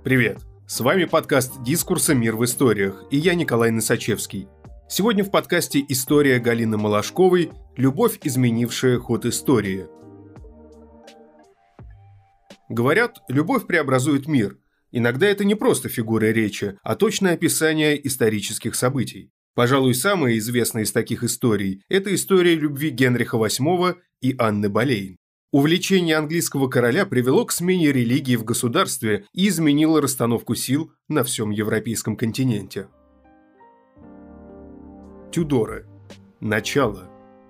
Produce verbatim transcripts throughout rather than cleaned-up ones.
Привет! С вами подкаст «Дискурса. Мир в историях» и я Николай Носачевский. Сегодня в подкасте история Галины Малашковой «Любовь, изменившая ход истории». Говорят, любовь преобразует мир. Иногда это не просто фигура речи, а точное описание исторических событий. Пожалуй, самая известная из таких историй – это история любви Генриха восьмого и Анны Болейн. Увлечение английского короля привело к смене религии в государстве и изменило расстановку сил на всем европейском континенте. Тюдоры. Начало.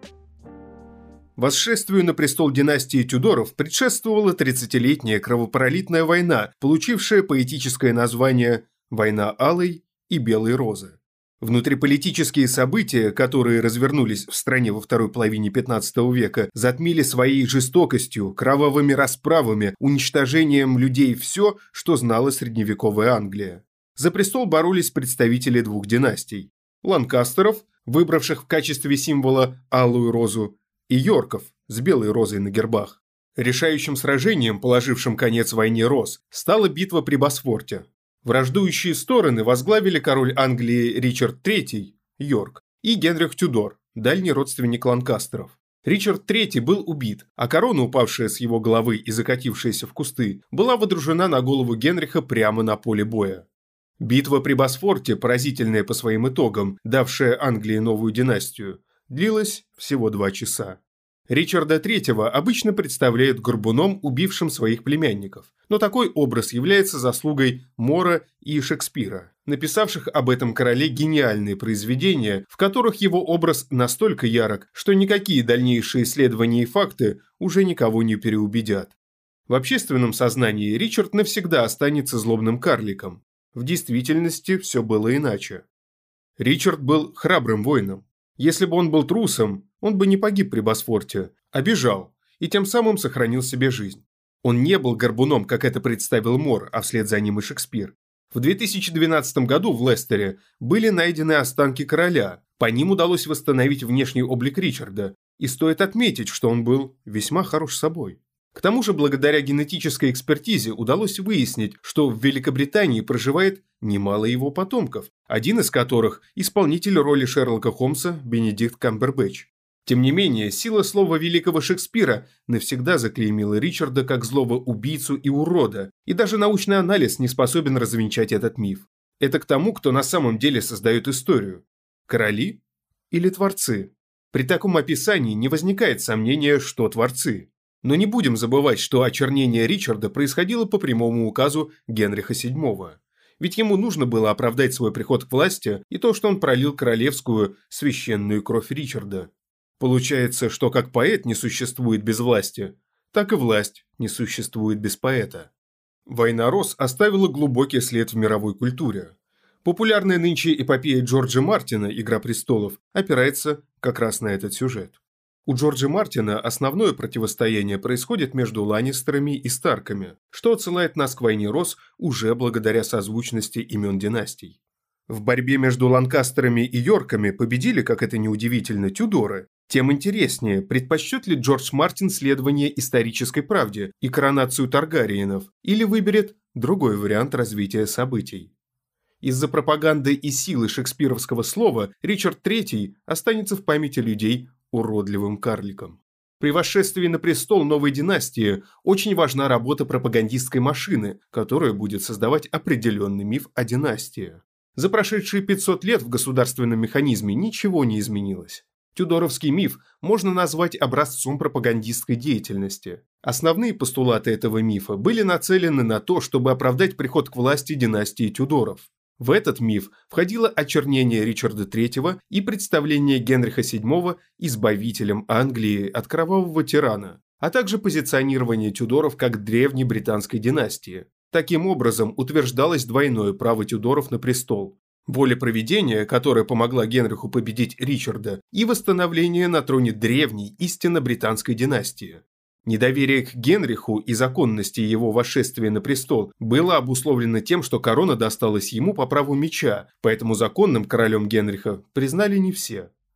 Восшествию на престол династии Тюдоров предшествовала тридцатилетняя кровопролитная война, получившая поэтическое название «Война алой и белой розы». Внутриполитические события, которые развернулись в стране во второй половине пятнадцатого века, затмили своей жестокостью, кровавыми расправами, уничтожением людей все, что знала средневековая Англия. За престол боролись представители двух династий – Ланкастеров, выбравших в качестве символа алую розу, и Йорков с белой розой на гербах. Решающим сражением, положившим конец войне роз, стала битва при Босфорте. Враждующие стороны возглавили король Англии Ричард третий, Йорк, и Генрих Тюдор, дальний родственник Ланкастеров. Ричард третий был убит, а корона, упавшая с его головы и закатившаяся в кусты, была водружена на голову Генриха прямо на поле боя. Битва при Босфорте, поразительная по своим итогам, давшая Англии новую династию, длилась всего два часа. Ричарда третьего обычно представляют горбуном, убившим своих племянников, но такой образ является заслугой Мора и Шекспира, написавших об этом короле гениальные произведения, в которых его образ настолько ярок, что никакие дальнейшие исследования и факты уже никого не переубедят. В общественном сознании Ричард навсегда останется злобным карликом. В действительности все было иначе. Ричард был храбрым воином. Если бы он был трусом, он бы не погиб при Босфорте, а бежал, и тем самым сохранил себе жизнь. Он не был горбуном, как это представил Мор, а вслед за ним и Шекспир. В две тысячи двенадцатом году в Лестере были найдены останки короля, по ним удалось восстановить внешний облик Ричарда, и стоит отметить, что он был весьма хорош собой. К тому же, благодаря генетической экспертизе удалось выяснить, что в Великобритании проживает немало его потомков, один из которых – исполнитель роли Шерлока Холмса Бенедикт Камбербэтч. Тем не менее, сила слова великого Шекспира навсегда заклеймила Ричарда как злого убийцу и урода, и даже научный анализ не способен развенчать этот миф. Это к тому, кто на самом деле создает историю. Короли или творцы? При таком описании не возникает сомнения, что творцы. Но не будем забывать, что очернение Ричарда происходило по прямому указу Генриха седьмого. Ведь ему нужно было оправдать свой приход к власти и то, что он пролил королевскую священную кровь Ричарда. Получается, что как поэт не существует без власти, так и власть не существует без поэта. Война роз оставила глубокий след в мировой культуре. Популярная нынче эпопея Джорджа Мартина «Игра престолов» опирается как раз на этот сюжет. У Джорджа Мартина основное противостояние происходит между Ланнистерами и Старками, что отсылает нас к войне роз уже благодаря созвучности имен династий. В борьбе между Ланкастерами и Йорками победили, как это ни удивительно, Тюдоры. Тем интереснее, предпочтет ли Джордж Мартин следование исторической правде и коронацию Таргариенов, или выберет другой вариант развития событий. Из-за пропаганды и силы шекспировского слова Ричард третий останется в памяти людей уродливым карликом. При восшествии на престол новой династии очень важна работа пропагандистской машины, которая будет создавать определенный миф о династии. За прошедшие пятьсот лет в государственном механизме ничего не изменилось. Тюдоровский миф можно назвать образцом пропагандистской деятельности. Основные постулаты этого мифа были нацелены на то, чтобы оправдать приход к власти династии Тюдоров. В этот миф входило очернение Ричарда третьего и представление Генриха седьмого избавителем Англии от кровавого тирана, а также позиционирование Тюдоров как древней британской династии. Таким образом, утверждалось двойное право Тюдоров на престол. Воля провидения, которая помогла Генриху победить Ричарда, и восстановление на троне древней, истинно британской династии. Недоверие к Генриху и законности его восшествия на престол было обусловлено тем, что корона досталась ему по праву меча, поэтому законным королем Генриха признали не все.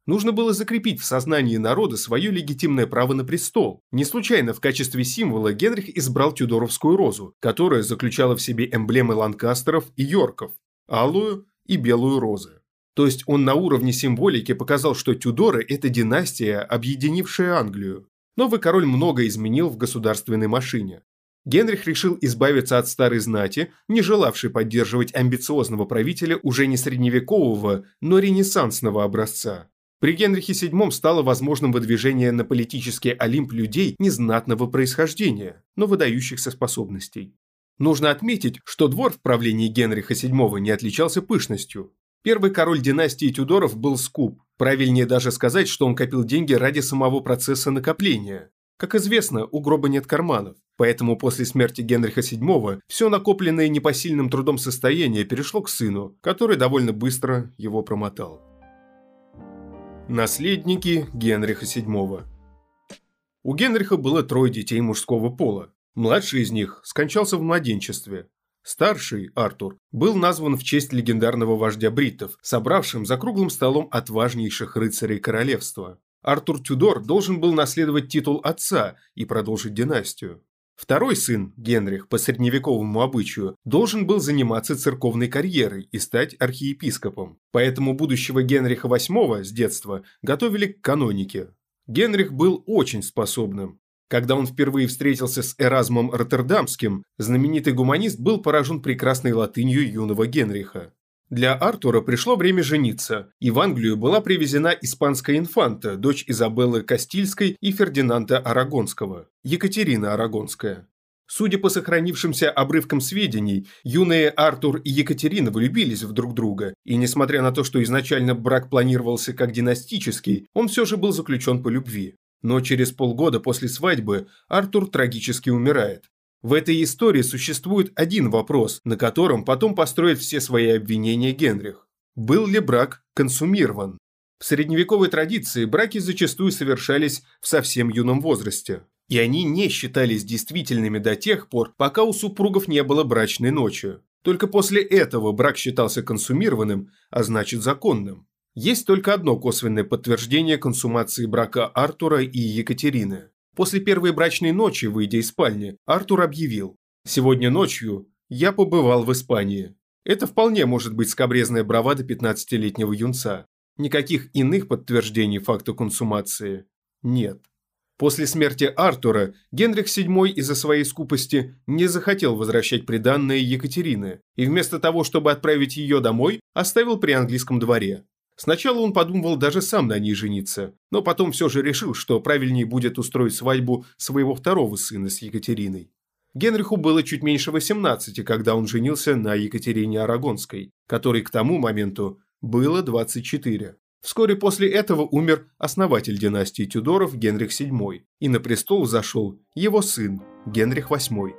Нужно было закрепить в сознании народа свое легитимное право на престол. Не случайно в качестве символа Генрих избрал тюдоровскую розу, которая заключала в себе эмблемы Ланкастеров и Йорков – алую и белую розы. То есть он на уровне символики показал, что Тюдоры – это династия, объединившая Англию. Новый король много изменил в государственной машине. Генрих решил избавиться от старой знати, не желавшей поддерживать амбициозного правителя уже не средневекового, но ренессансного образца. При Генрихе седьмом стало возможным выдвижение на политический олимп людей незнатного происхождения, но выдающихся способностей. Нужно отметить, что двор в правлении Генриха седьмого не отличался пышностью. Первый король династии Тюдоров был скуп, правильнее даже сказать, что он копил деньги ради самого процесса накопления. Как известно, у гроба нет карманов, поэтому после смерти Генриха седьмого все накопленное непосильным трудом состояние перешло к сыну, который довольно быстро его промотал. Наследники Генриха седьмого. У Генриха было трое детей мужского пола. Младший из них скончался в младенчестве. Старший, Артур, был назван в честь легендарного вождя бриттов, собравшим за круглым столом отважнейших рыцарей королевства. Артур Тюдор должен был наследовать титул отца и продолжить династию. Второй сын, Генрих, по средневековому обычаю, должен был заниматься церковной карьерой и стать архиепископом. Поэтому будущего Генриха восьмого с детства готовили к канонике. Генрих был очень способным. Когда он впервые встретился с Эразмом Роттердамским, знаменитый гуманист был поражен прекрасной латынью юного Генриха. Для Артура пришло время жениться, и в Англию была привезена испанская инфанта, дочь Изабеллы Кастильской и Фердинанда Арагонского, Екатерина Арагонская. Судя по сохранившимся обрывкам сведений, юные Артур и Екатерина влюбились в друг друга, и несмотря на то, что изначально брак планировался как династический, он все же был заключен по любви. Но через полгода после свадьбы Артур трагически умирает. В этой истории существует один вопрос, на котором потом построит все свои обвинения Генрих. Был ли брак консумирован? В средневековой традиции браки зачастую совершались в совсем юном возрасте. И они не считались действительными до тех пор, пока у супругов не было брачной ночи. Только после этого брак считался консумированным, а значит законным. Есть только одно косвенное подтверждение консумации брака Артура и Екатерины. После первой брачной ночи, выйдя из спальни, Артур объявил: «Сегодня ночью я побывал в Испании». Это вполне может быть скабрезная бравада пятнадцатилетнего юнца. Никаких иных подтверждений факта консумации нет. После смерти Артура Генрих седьмой из-за своей скупости не захотел возвращать приданное Екатерины, и вместо того, чтобы отправить ее домой, оставил при английском дворе. Сначала он подумывал даже сам на ней жениться, но потом все же решил, что правильнее будет устроить свадьбу своего второго сына с Екатериной. Генриху было чуть меньше восемнадцати, когда он женился на Екатерине Арагонской, которой к тому моменту было двадцать четыре. Вскоре после этого умер основатель династии Тюдоров Генрих седьмой, и на престол взошел его сын Генрих восьмой.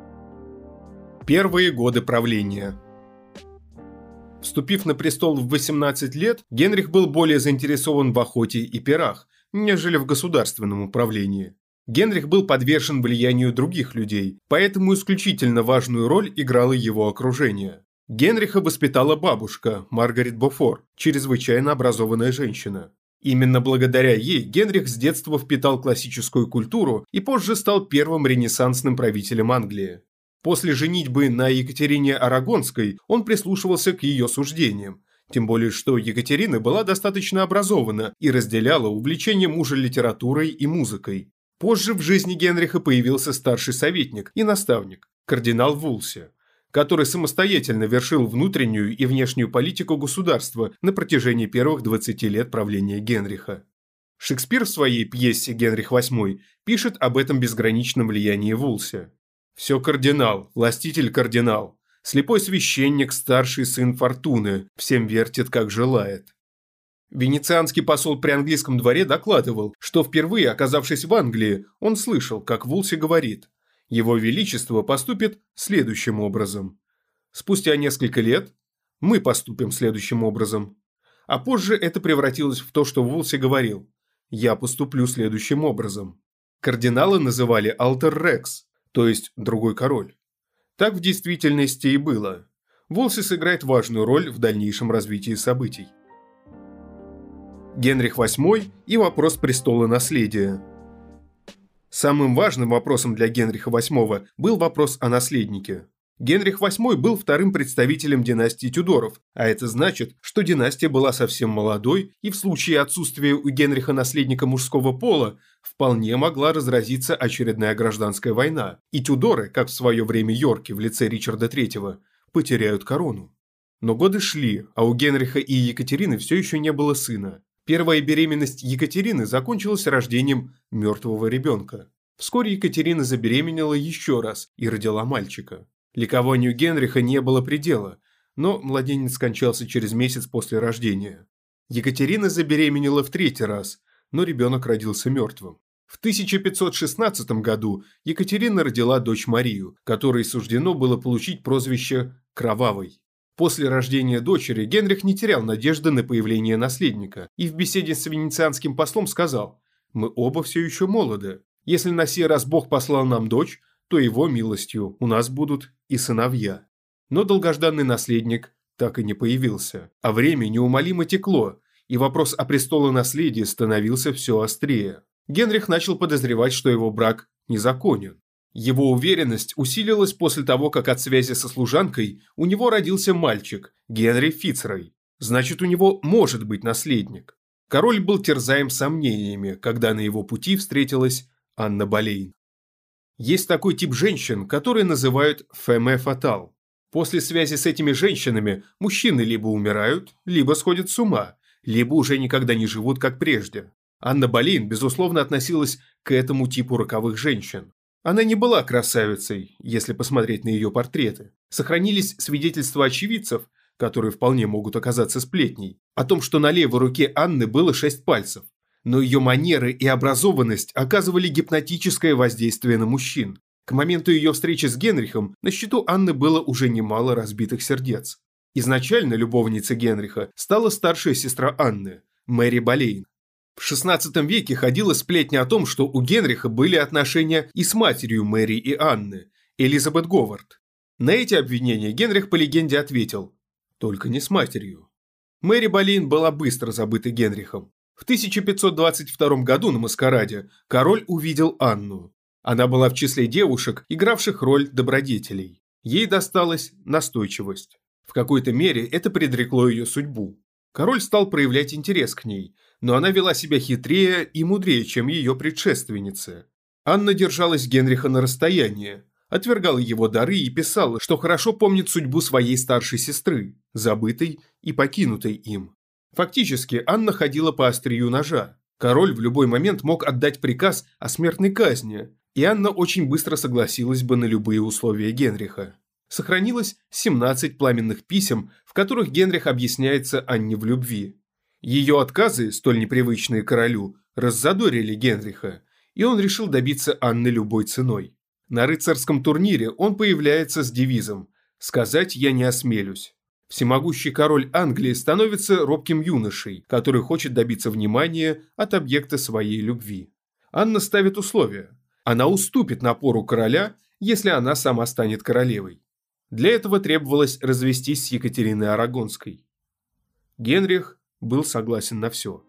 Первые годы правления. Вступив на престол в восемнадцать лет, Генрих был более заинтересован в охоте и пирах, нежели в государственном управлении. Генрих был подвержен влиянию других людей, поэтому исключительно важную роль играло его окружение. Генриха воспитала бабушка, Маргарет Бофор, чрезвычайно образованная женщина. Именно благодаря ей Генрих с детства впитал классическую культуру и позже стал первым ренессансным правителем Англии. После женитьбы на Екатерине Арагонской он прислушивался к ее суждениям, тем более что Екатерина была достаточно образована и разделяла увлечение мужа литературой и музыкой. Позже в жизни Генриха появился старший советник и наставник, кардинал Вулси, который самостоятельно вершил внутреннюю и внешнюю политику государства на протяжении первых двадцати лет правления Генриха. Шекспир в своей пьесе «Генрих восьмой» пишет об этом безграничном влиянии Вулси. «Все кардинал, властитель-кардинал, слепой священник, старший сын фортуны, всем вертит, как желает». Венецианский посол при английском дворе докладывал, что впервые оказавшись в Англии, он слышал, как Вулси говорит: «Его Величество поступит следующим образом. Спустя несколько лет мы поступим следующим образом». А позже это превратилось в то, что Вулси говорил: «Я поступлю следующим образом». Кардинала называли «Алтер Рекс», то есть «другой король». Так в действительности и было. Вулси сыграет важную роль в дальнейшем развитии событий. Генрих восьмой и вопрос престола наследия. Самым важным вопросом для Генриха восьмого был вопрос о наследнике. Генрих восьмой был вторым представителем династии Тюдоров, а это значит, что династия была совсем молодой, и в случае отсутствия у Генриха наследника мужского пола вполне могла разразиться очередная гражданская война, и Тюдоры, как в свое время Йорки в лице Ричарда третьего, потеряют корону. Но годы шли, а у Генриха и Екатерины все еще не было сына. Первая беременность Екатерины закончилась рождением мертвого ребенка. Вскоре Екатерина забеременела еще раз и родила мальчика. Ликованию Генриха не было предела, но младенец скончался через месяц после рождения. Екатерина забеременела в третий раз, но ребенок родился мертвым. В тысяча пятьсот шестнадцатом году Екатерина родила дочь Марию, которой суждено было получить прозвище «Кровавой». После рождения дочери Генрих не терял надежды на появление наследника и в беседе с венецианским послом сказал: «Мы оба все еще молоды. Если на сей раз Бог послал нам дочь, то его милостью у нас будут и сыновья». Но долгожданный наследник так и не появился, а время неумолимо текло, и вопрос о престолонаследии становился все острее. Генрих начал подозревать, что его брак незаконен. Его уверенность усилилась после того, как от связи со служанкой у него родился мальчик, Генри Фицрой. Значит, у него может быть наследник. Король был терзаем сомнениями, когда на его пути встретилась Анна Болейн. Есть такой тип женщин, которые называют «фemme fatale». После связи с этими женщинами мужчины либо умирают, либо сходят с ума, либо уже никогда не живут как прежде. Анна Болейн, безусловно, относилась к этому типу роковых женщин. Она не была красавицей, если посмотреть на ее портреты. Сохранились свидетельства очевидцев, которые вполне могут оказаться сплетней, о том, что на левой руке Анны было шесть пальцев. Но ее манеры и образованность оказывали гипнотическое воздействие на мужчин. К моменту ее встречи с Генрихом на счету Анны было уже немало разбитых сердец. Изначально любовницей Генриха стала старшая сестра Анны, Мэри Болейн. В шестнадцатом веке ходила сплетня о том, что у Генриха были отношения и с матерью Мэри и Анны, Элизабет Говард. На эти обвинения Генрих по легенде ответил: «Только не с матерью». Мэри Болейн была быстро забыта Генрихом. В тысяча пятьсот двадцать втором году на маскараде король увидел Анну. Она была в числе девушек, игравших роль добродетелей. Ей досталась настойчивость. В какой-то мере это предрекло ее судьбу. Король стал проявлять интерес к ней, но она вела себя хитрее и мудрее, чем ее предшественницы. Анна держалась Генриха на расстоянии, отвергала его дары и писала, что хорошо помнит судьбу своей старшей сестры, забытой и покинутой им. Фактически, Анна ходила по острию ножа. Король в любой момент мог отдать приказ о смертной казни, и Анна очень быстро согласилась бы на любые условия Генриха. Сохранилось семнадцать пламенных писем, в которых Генрих объясняется Анне в любви. Ее отказы, столь непривычные королю, раззадорили Генриха, и он решил добиться Анны любой ценой. На рыцарском турнире он появляется с девизом «Сказать я не осмелюсь». Всемогущий король Англии становится робким юношей, который хочет добиться внимания от объекта своей любви. Анна ставит условия. Она уступит напору короля, если она сама станет королевой. Для этого требовалось развестись с Екатериной Арагонской. Генрих был согласен на все.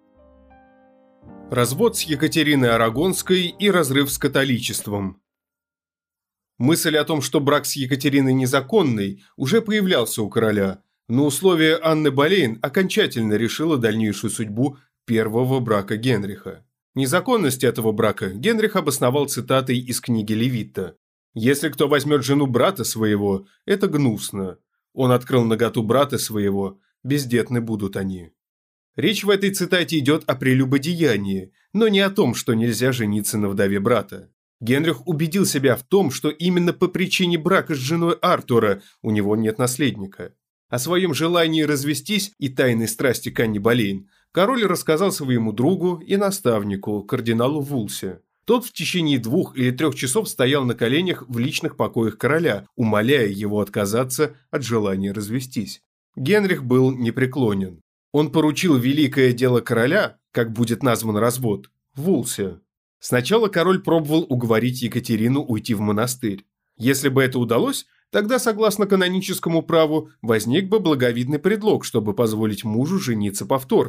Развод с Екатериной Арагонской и разрыв с католичеством. Мысль о том, что брак с Екатериной незаконный, уже появлялся у короля, но условие Анны Болейн окончательно решило дальнейшую судьбу первого брака Генриха. Незаконность этого брака Генрих обосновал цитатой из книги Левитта: «Если кто возьмет жену брата своего, это гнусно. Он открыл наготу брата своего, бездетны будут они». Речь в этой цитате идет о прелюбодеянии, но не о том, что нельзя жениться на вдове брата. Генрих убедил себя в том, что именно по причине брака с женой Артура у него нет наследника. О своем желании развестись и тайной страсти к Анне Болейн король рассказал своему другу и наставнику, кардиналу Вулсе. Тот в течение двух или трех часов стоял на коленях в личных покоях короля, умоляя его отказаться от желания развестись. Генрих был непреклонен. Он поручил великое дело короля, как будет назван развод, Вулсе. Сначала король пробовал уговорить Екатерину уйти в монастырь. Если бы это удалось, тогда, согласно каноническому праву, возник бы благовидный предлог, чтобы позволить мужу жениться повторно.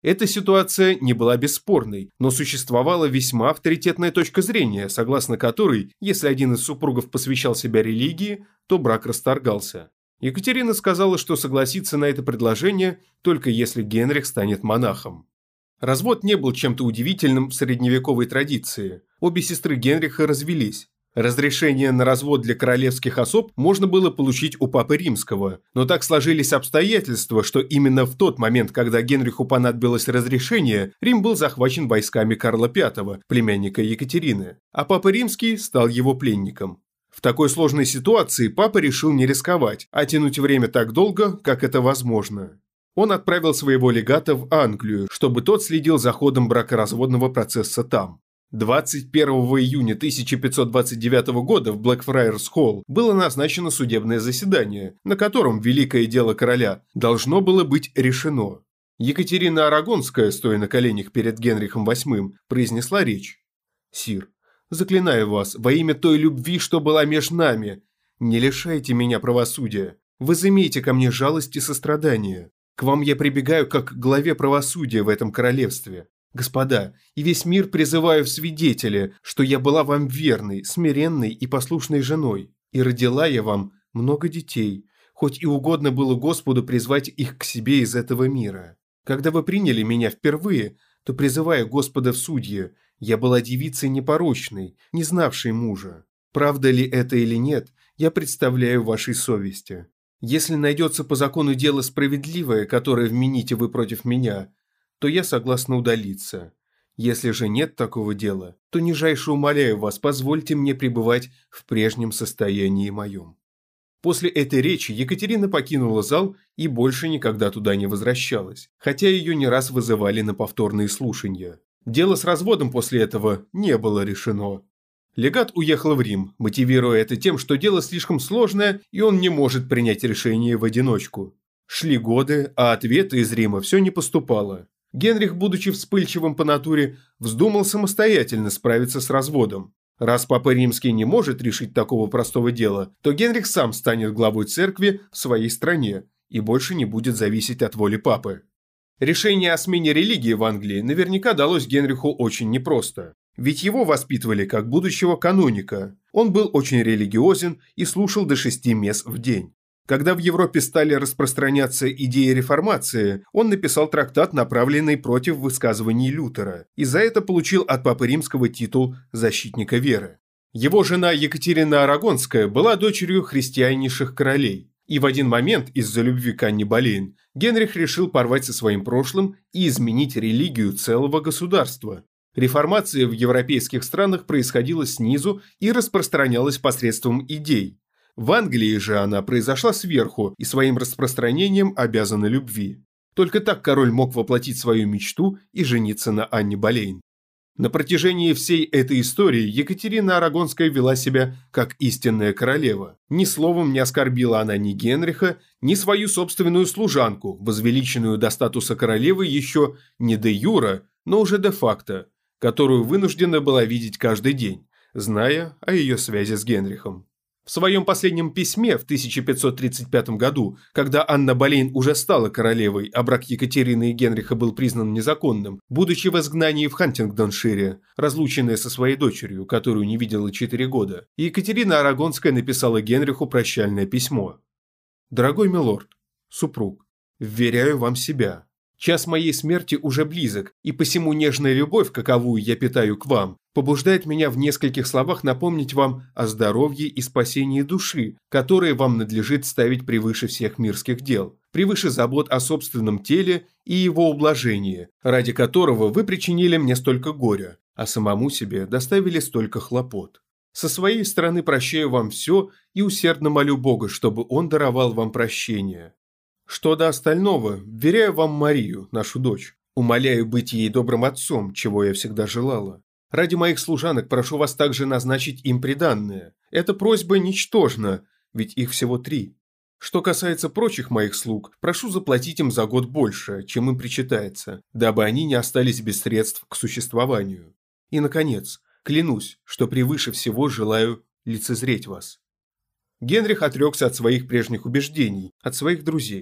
Эта ситуация не была бесспорной, но существовала весьма авторитетная точка зрения, согласно которой, если один из супругов посвящал себя религии, то брак расторгался. Екатерина сказала, что согласится на это предложение только если Генрих станет монахом. Развод не был чем-то удивительным в средневековой традиции. Обе сестры Генриха развелись. Разрешение на развод для королевских особ можно было получить у Папы Римского, но так сложились обстоятельства, что именно в тот момент, когда Генриху понадобилось разрешение, Рим был захвачен войсками Карла Пятого, племянника Екатерины, а Папа Римский стал его пленником. В такой сложной ситуации Папа решил не рисковать, а тянуть время так долго, как это возможно. Он отправил своего легата в Англию, чтобы тот следил за ходом бракоразводного процесса там. двадцать первого июня тысяча пятьсот двадцать девятого года в Блэкфрайерс-Холл было назначено судебное заседание, на котором великое дело короля должно было быть решено. Екатерина Арагонская, стоя на коленях перед Генрихом восьмым, произнесла речь. «Сир, заклинаю вас, во имя той любви, что была меж нами, не лишайте меня правосудия, возымейте ко мне жалость и сострадание. К вам я прибегаю как к главе правосудия в этом королевстве. Господа, и весь мир призываю в свидетели, что я была вам верной, смиренной и послушной женой, и родила я вам много детей, хоть и угодно было Господу призвать их к себе из этого мира. Когда вы приняли меня впервые, то, призывая Господа в судьи, я была девицей непорочной, не знавшей мужа. Правда ли это или нет, я представляю вашей совести. Если найдется по закону дело справедливое, которое вмените вы против меня, то я согласна удалиться. Если же нет такого дела, то нижайше умоляю вас, позвольте мне пребывать в прежнем состоянии моем». После этой речи Екатерина покинула зал и больше никогда туда не возвращалась, хотя ее не раз вызывали на повторные слушания. Дело с разводом после этого не было решено. Легат уехал в Рим, мотивируя это тем, что дело слишком сложное и он не может принять решение в одиночку. Шли годы, а ответа из Рима все не поступало. Генрих, будучи вспыльчивым по натуре, вздумал самостоятельно справиться с разводом. Раз Папа Римский не может решить такого простого дела, то Генрих сам станет главой церкви в своей стране и больше не будет зависеть от воли Папы. Решение о смене религии в Англии наверняка далось Генриху очень непросто. Ведь его воспитывали как будущего каноника. Он был очень религиозен и слушал до шести мес в день. Когда в Европе стали распространяться идеи реформации, он написал трактат, направленный против высказываний Лютера, и за это получил от Папы Римского титул «защитника веры». Его жена Екатерина Арагонская была дочерью христианнейших королей, и в один момент из-за любви к Анне Болейн Генрих решил порвать со своим прошлым и изменить религию целого государства. Реформация в европейских странах происходила снизу и распространялась посредством идей. В Англии же она произошла сверху и своим распространением обязана любви. Только так король мог воплотить свою мечту и жениться на Анне Болейн. На протяжении всей этой истории Екатерина Арагонская вела себя как истинная королева. Ни словом не оскорбила она ни Генриха, ни свою собственную служанку, возвеличенную до статуса королевы еще не де юра, но уже де факто, которую вынуждена была видеть каждый день, зная о ее связи с Генрихом. В своем последнем письме в тысяча пятьсот тридцать пятом году, когда Анна Болейн уже стала королевой, а брак Екатерины и Генриха был признан незаконным, будучи в изгнании в Хантингдоншире, разлученная со своей дочерью, которую не видела четыре года, Екатерина Арагонская написала Генриху прощальное письмо. «Дорогой милорд, супруг, вверяю вам себя. Час моей смерти уже близок, и посему нежная любовь, каковую я питаю к вам, побуждает меня в нескольких словах напомнить вам о здоровье и спасении души, которые вам надлежит ставить превыше всех мирских дел, превыше забот о собственном теле и его ублажении, ради которого вы причинили мне столько горя, а самому себе доставили столько хлопот. Со своей стороны прощаю вам все и усердно молю Бога, чтобы Он даровал вам прощение. Что до остального, вверяю вам Марию, нашу дочь. Умоляю быть ей добрым отцом, чего я всегда желала. Ради моих служанок прошу вас также назначить им приданное. Эта просьба ничтожна, ведь их всего три. Что касается прочих моих слуг, прошу заплатить им за год больше, чем им причитается, дабы они не остались без средств к существованию. И, наконец, клянусь, что превыше всего желаю лицезреть вас». Генрих отрекся от своих прежних убеждений, от своих друзей.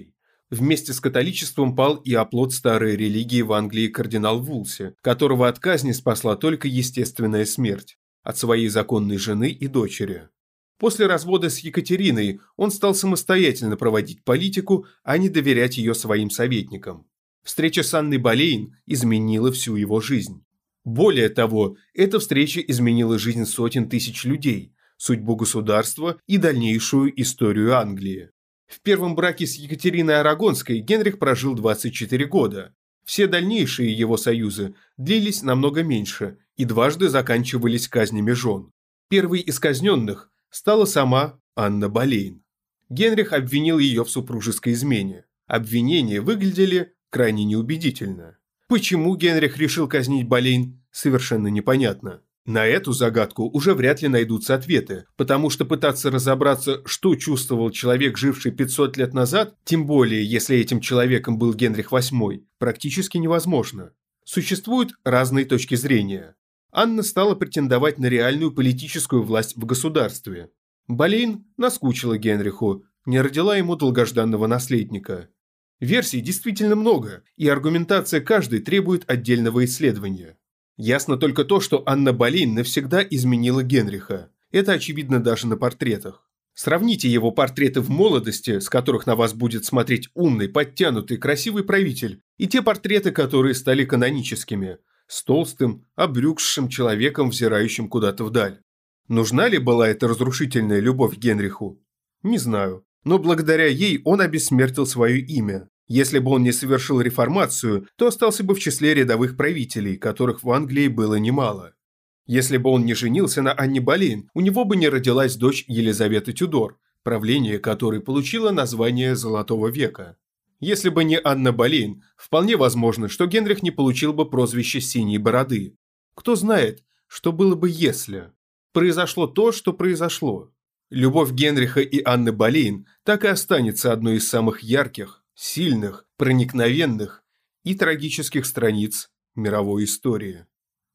Вместе с католичеством пал и оплот старой религии в Англии кардинал Вулси, которого от казни спасла только естественная смерть от своей законной жены и дочери. После развода с Екатериной он стал самостоятельно проводить политику, а не доверять ее своим советникам. Встреча с Анной Болейн изменила всю его жизнь. Более того, эта встреча изменила жизнь сотен тысяч людей, судьбу государства и дальнейшую историю Англии. В первом браке с Екатериной Арагонской Генрих прожил двадцать четыре года. Все дальнейшие его союзы длились намного меньше и дважды заканчивались казнями жен. Первой из казненных стала сама Анна Болейн. Генрих обвинил ее в супружеской измене. Обвинения выглядели крайне неубедительно. Почему Генрих решил казнить Болейн, совершенно непонятно. На эту загадку уже вряд ли найдутся ответы, потому что пытаться разобраться, что чувствовал человек, живший пятьсот лет назад, тем более, если этим человеком был Генрих восьмой, практически невозможно. Существуют разные точки зрения. Анна стала претендовать на реальную политическую власть в государстве. Болейн наскучила Генриху, не родила ему долгожданного наследника. Версий действительно много, и аргументация каждой требует отдельного исследования. Ясно только то, что Анна Болейн навсегда изменила Генриха. Это очевидно даже на портретах. Сравните его портреты в молодости, с которых на вас будет смотреть умный, подтянутый, красивый правитель, и те портреты, которые стали каноническими, с толстым, обрюкшим человеком, взирающим куда-то вдаль. Нужна ли была эта разрушительная любовь Генриху? Не знаю, но благодаря ей он обессмертил свое имя. Если бы он не совершил реформацию, то остался бы в числе рядовых правителей, которых в Англии было немало. Если бы он не женился на Анне Болейн, у него бы не родилась дочь Елизавета Тюдор, правление которой получило название Золотого века. Если бы не Анна Болейн, вполне возможно, что Генрих не получил бы прозвище «Синей бороды». Кто знает, что было бы если. Произошло то, что произошло. Любовь Генриха и Анны Болейн так и останется одной из самых ярких, сильных, проникновенных и трагических страниц мировой истории.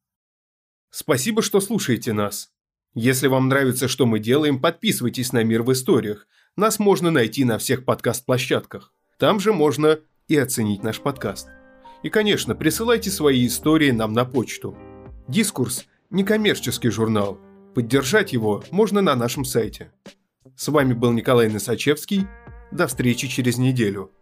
Спасибо, что слушаете нас. Если вам нравится, что мы делаем, подписывайтесь на «Мир в историях». Нас можно найти на всех подкаст-площадках. Там же можно и оценить наш подкаст. И, конечно, присылайте свои истории нам на почту. «Дискурс» – некоммерческий журнал. Поддержать его можно на нашем сайте. С вами был Николай Носачевский. До встречи через неделю.